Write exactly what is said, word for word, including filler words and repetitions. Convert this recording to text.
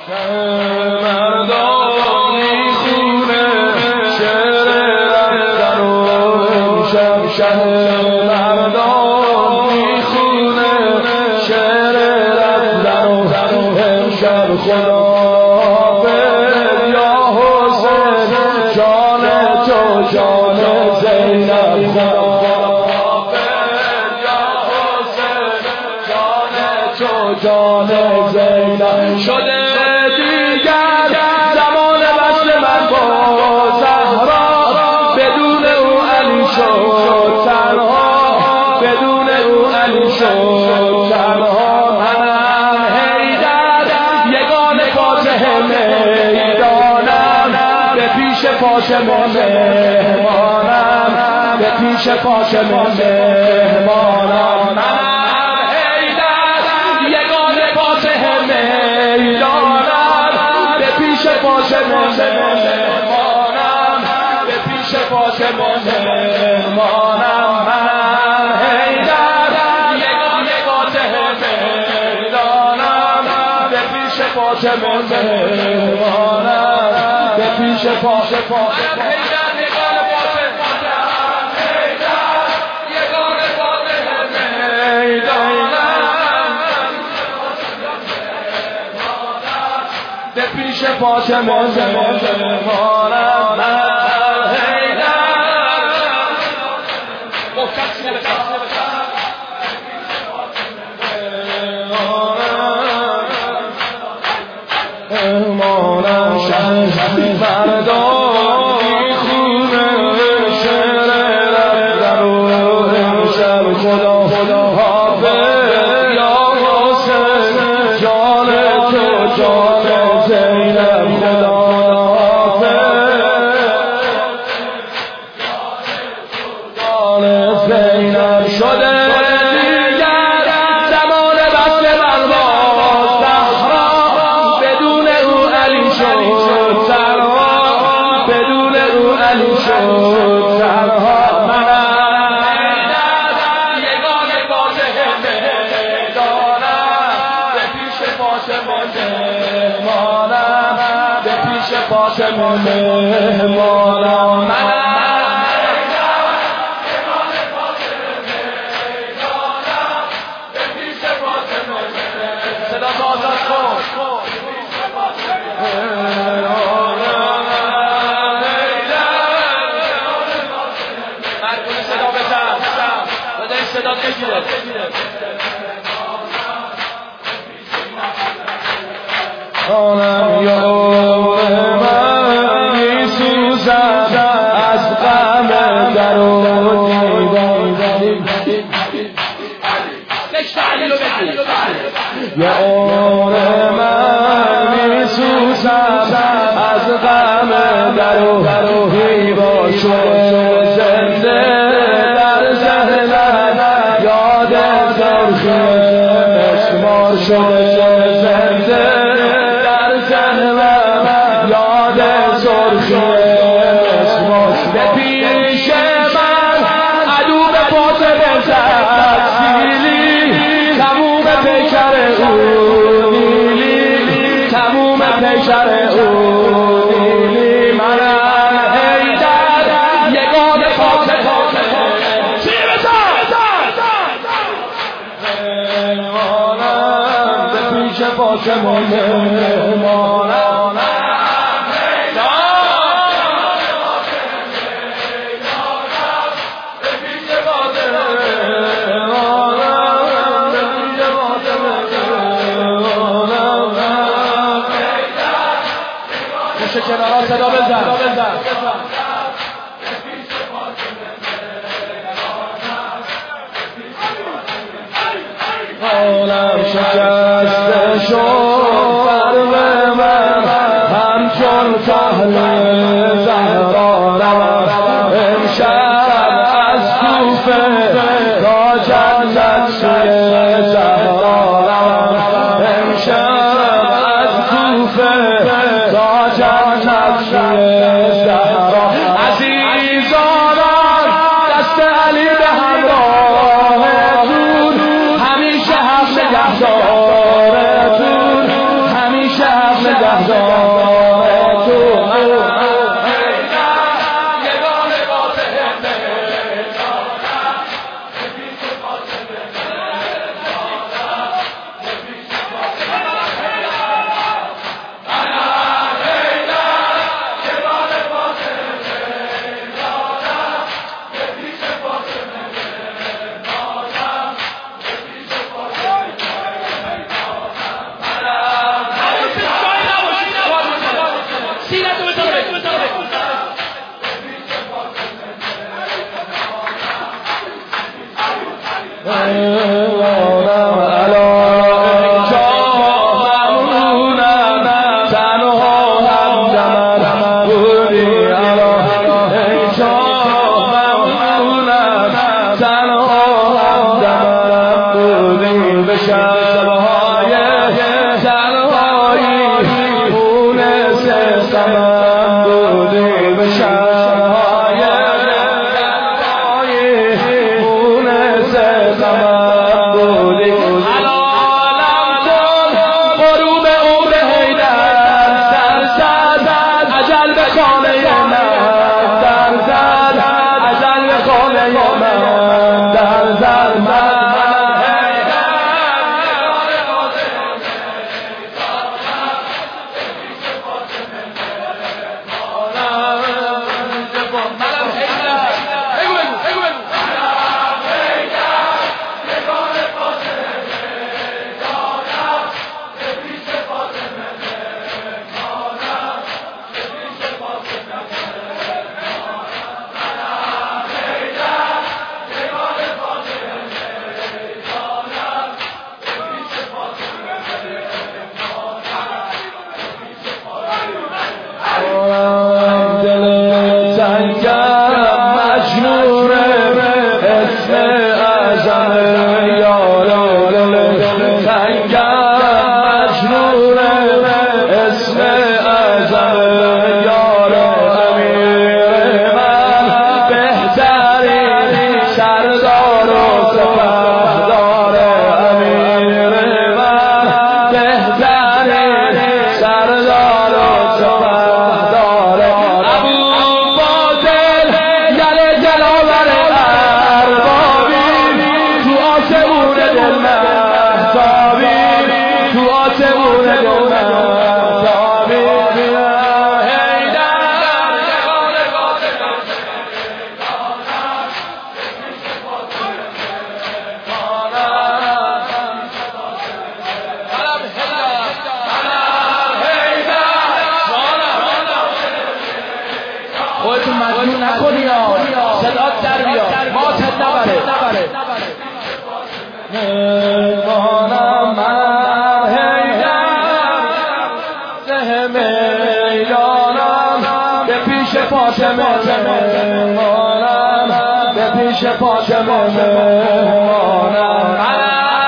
مردم میخونه شعر رفتن و امشب شهر مردم میخونه شعر رفتن و امشب خدا یا حسین جان تو جان زینب خدا یا حسین جان تو جان زینب شده دیگر زمان وصل من با زهرا بدون او علی شد تنها بدون او علی شد تنها منم حیدر یگانه فاتح میدانم به پیش فاطمه مهمانم به پیش فاطمه مهمانم منم حیدر یگانه فاتح میدانم به پیش فاطمه مهمانم به پیش فاطمه مهمانم منم حیدر یگانه فاتح میدانم به پیش فاطمه مهمانم به پیش فاطمه به پیش فاطمه مهمانم من حیدر مهمانم شهر فردا میخونه شعر رفتن و امشب خدا خدا حافظ یا حسین جان تو جان زینب خدا جان زینب شده دیگر زمان وصل من با زهرا بدون او علی شد تنها بدون او علی شد تنها منم یگانه فاتح میدانم به پیش فاطمه مهمانم به پیش فاطمه مهمانم منم صدا آزاد کن مردم صدا بزن بده این صدا بگیره آنم یار من میسوزم از غم در و دیدن یار من میسوزم از غم در و دیوا شده زنده در ذهنم یاد زرخی مسمار شده زنده در ذهنم یاد زرخی مسمار به پیش من عدو به فاطمه زد سیلی تموم پیکر او نیلی تموم پیکر او نیلی منم حیدر یگانه فاتح چی بزن مهمانم به پیش فاطمه مهمانم کنارا صدا بزن عالم شکسته شد فرم من همچون فهل زهرا امشب از کوفه تا جنت سوی زهرا امشب از کوفه تا جنت سوی زهرا عزیزانم دست علی به همراه دور همیشه هم نگهدار خودتون مجبور نکنی یا صدات در بیاد ماتت نبره مانم من هیدر ده میدانم به پیش فاطمه مانم به پیش فاطمه مانم